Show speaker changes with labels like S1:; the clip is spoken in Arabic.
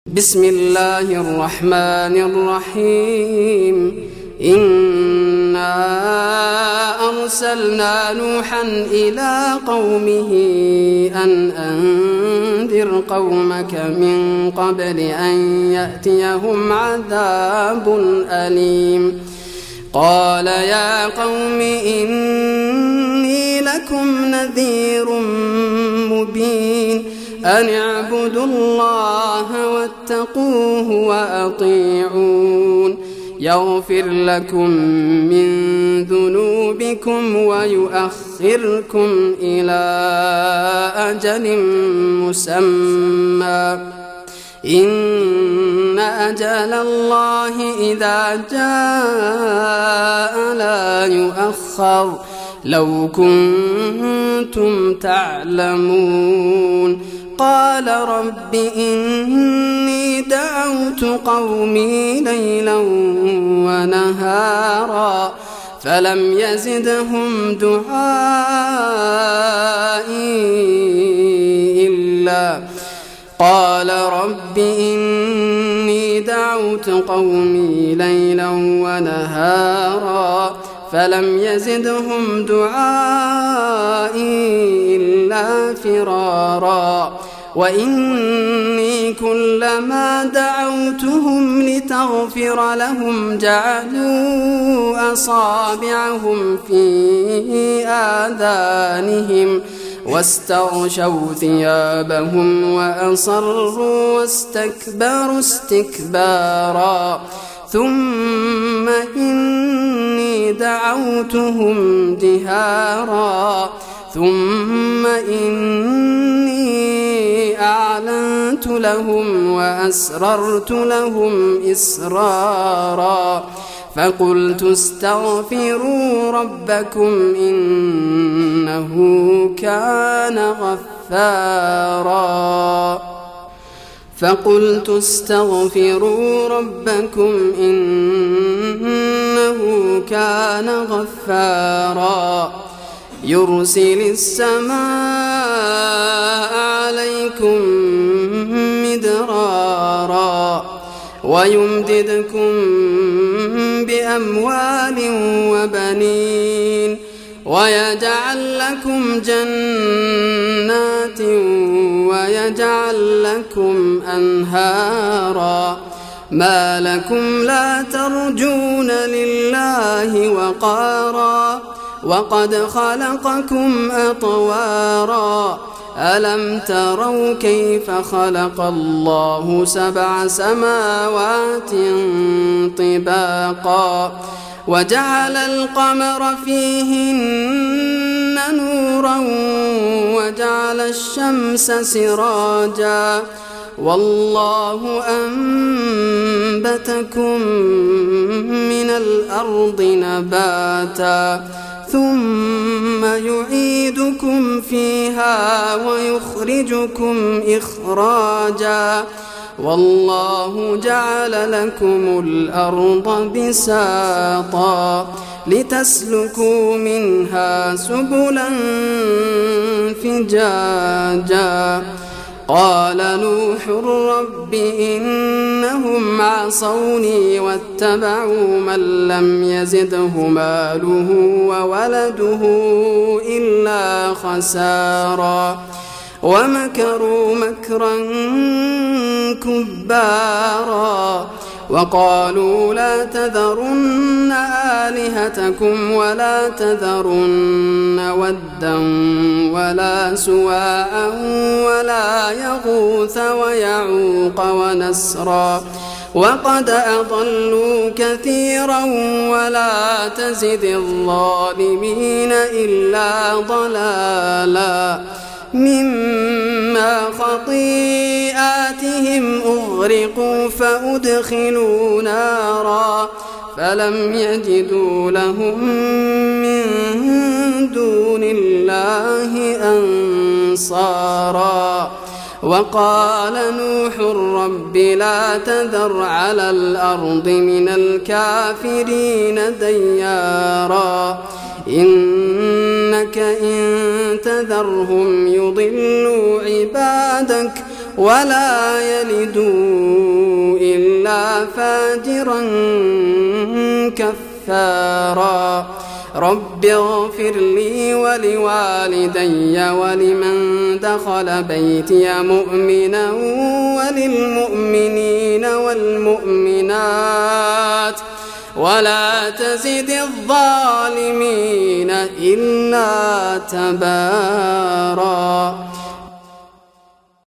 S1: بسم الله الرحمن الرحيم إنا أرسلنا نوحا إلى قومه أن أنذر قومك من قبل أن يأتيهم عذاب أليم قال يا قوم إني لكم نذير مبين أن اعبدوا الله واتقوه وأطيعون يغفر لكم من ذنوبكم ويؤخركم إلى أجل مسمى إن أجل الله إذا جاء لا يؤخر لو كنتم تعلمون قال رب إني دعوت قومي ليلا ونهارا فلم يزدهم دعائي إلا قال رب إني دعوت قومي ليلا ونهارا فلم يزدهم دعائي إلا فرارا وإني كلما دعوتهم لتغفر لهم جعلوا أصابعهم في آذانهم واستغشوا ثيابهم وأصروا واستكبروا استكبارا ثم إني دعوتهم جهارا ثم إني أعلنت لهم وأسررت لهم إسرارا فقلت استغفروا ربكم إنه كان غفارا فقلت استغفروا ربكم إنه كان غفارا يرسل السماء عليكم مدرارا ويمددكم بأموال وبنين ويجعل لكم جنات ويجعل لكم أنهارا ما لكم لا ترجون لله وقارا وقد خلقكم أطوارا ألم تروا كيف خلق الله 7 سماوات طباقا وجعل القمر فيهن نورا وجعل الشمس سراجا والله أنبتكم من الأرض نباتا ثم يعيدكم فيها ويخرجكم إخراجا والله جعل لكم الأرض بساطا لتسلكوا منها سبلا فجاجا قال نوح رب إنهم عصوني واتبعوا من لم يزده ماله وولده إلا خسارا ومكروا مكرا كبارا وقالوا لا تذرن آلهتكم ولا تذرن ودا ولا سواعا ولا يغوث ويعوق ونسرا وقد أضلوا كثيرا ولا تزد الظالمين إلا ضلالا مما خطيئاتهم أغرقوا فأدخلوا نارا فلم يجدوا لهم من دون الله أنصارا وقال نوح رب لا تذر على الأرض من الكافرين ديارا إنك إن تذرهم يضلوا عبادك ولا يلدون إلا فاجرا كفارا رب اغفر لي ولوالدي ولمن دخل بيتي مؤمنا وللمؤمنين والمؤمنات ولا تزد الظالمين إلا تبارا